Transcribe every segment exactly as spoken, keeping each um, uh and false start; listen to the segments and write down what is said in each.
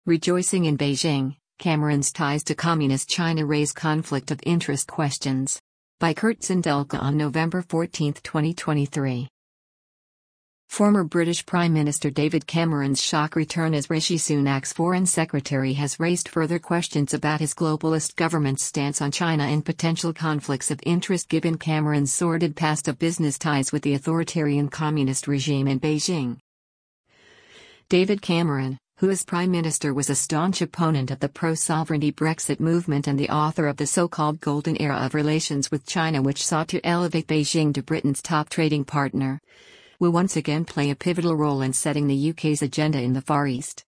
Rejoicing in Beijing, Cameron's ties to Communist China raise conflict of interest questions. By Kurt Sindelka on November fourteenth, twenty twenty-three. Former British Prime Minister David Cameron's shock return as Rishi Sunak's Foreign Secretary has raised further questions about his globalist government's stance on China and potential conflicts of interest given Cameron's sordid past of business ties with the authoritarian communist regime in Beijing. David Cameron, who as Prime Minister was a staunch opponent of the pro-sovereignty Brexit movement and the author of the so-called Golden Era of relations with China which sought to elevate Beijing to Britain's top trading partner, will once again play a pivotal role in setting the U K's agenda in the Far East.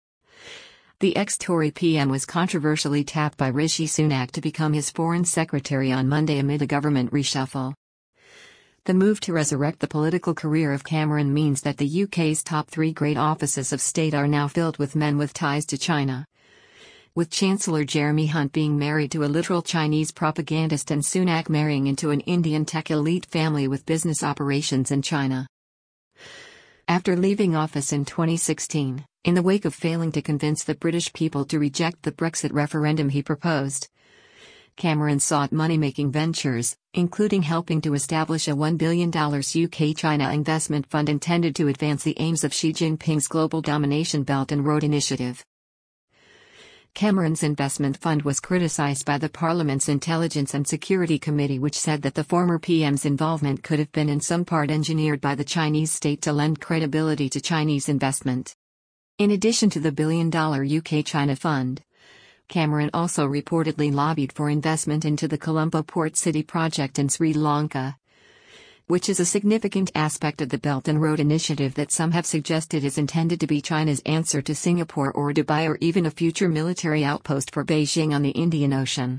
The ex-Tory P M was controversially tapped by Rishi Sunak to become his Foreign Secretary on Monday amid a government reshuffle. The move to resurrect the political career of Cameron means that the U K's top three great offices of state are now filled with men with ties to China. With Chancellor Jeremy Hunt being married to a literal Chinese propagandist and Sunak marrying into an Indian tech elite family with business operations in China. After leaving office in twenty sixteen, in the wake of failing to convince the British people to reject the Brexit referendum he proposed, Cameron sought money-making ventures, including helping to establish a one billion dollars U K-China investment fund intended to advance the aims of Xi Jinping's Global Domination Belt and Road Initiative. Cameron's investment fund was criticized by the Parliament's Intelligence and Security Committee, which said that the former P M's involvement could have been in some part engineered by the Chinese state to lend credibility to Chinese investment. In addition to the billion-dollar U K-China fund, Cameron also reportedly lobbied for investment into the Colombo Port City project in Sri Lanka, which is a significant aspect of the Belt and Road Initiative that some have suggested is intended to be China's answer to Singapore or Dubai or even a future military outpost for Beijing on the Indian Ocean.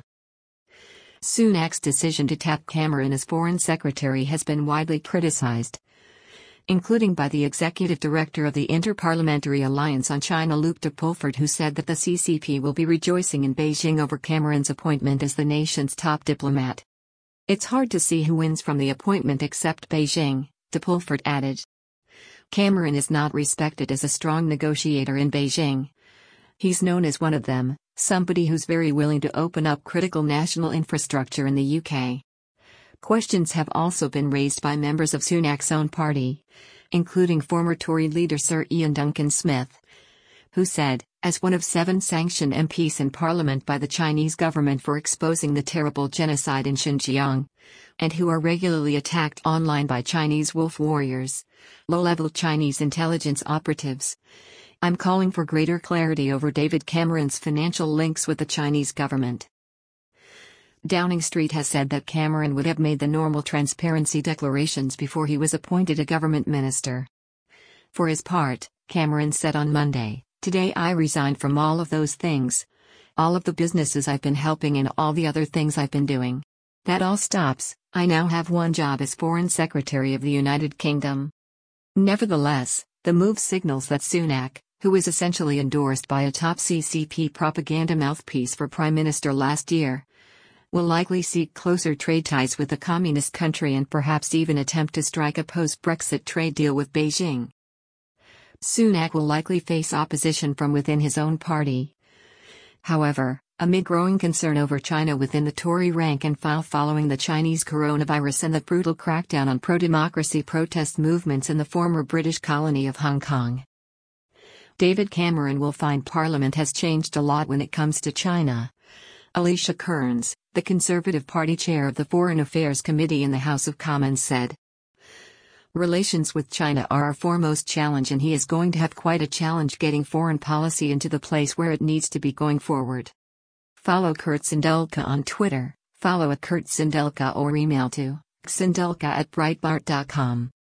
Sunak's decision to tap Cameron as Foreign Secretary has been widely criticized, including by the executive director of the Inter-Parliamentary Alliance on China Luc de Pulford, who said that the C C P will be rejoicing in Beijing over Cameron's appointment as the nation's top diplomat. It's hard to see who wins from the appointment except Beijing, de Pulford added. Cameron is not respected as a strong negotiator in Beijing. He's known as one of them, somebody who's very willing to open up critical national infrastructure in the U K. Questions have also been raised by members of Sunak's own party, including former Tory leader Sir Ian Duncan Smith, who said, as one of seven sanctioned M Ps in Parliament by the Chinese government for exposing the terrible genocide in Xinjiang, and who are regularly attacked online by Chinese wolf warriors, low-level Chinese intelligence operatives, I'm calling for greater clarity over David Cameron's financial links with the Chinese government. Downing Street has said that Cameron would have made the normal transparency declarations before he was appointed a government minister. For his part, Cameron said on Monday, "Today I resigned from all of those things, all of the businesses I've been helping and all the other things I've been doing. That all stops. I now have one job as Foreign Secretary of the United Kingdom." Nevertheless, the move signals that Sunak, who was essentially endorsed by a top C C P propaganda mouthpiece for Prime Minister last year, will likely seek closer trade ties with the communist country and perhaps even attempt to strike a post-Brexit trade deal with Beijing. Sunak will likely face opposition from within his own party. However, amid growing concern over China within the Tory rank and file following the Chinese coronavirus and the brutal crackdown on pro-democracy protest movements in the former British colony of Hong Kong, David Cameron will find Parliament has changed a lot when it comes to China. Alicia Kearns, the Conservative Party chair of the Foreign Affairs Committee in the House of Commons, said, "Relations with China are our foremost challenge, and he is going to have quite a challenge getting foreign policy into the place where it needs to be going forward." Follow Kurt Sindelka on Twitter, follow at Kurt Sindelka or email to sindelka at breitbart dot com.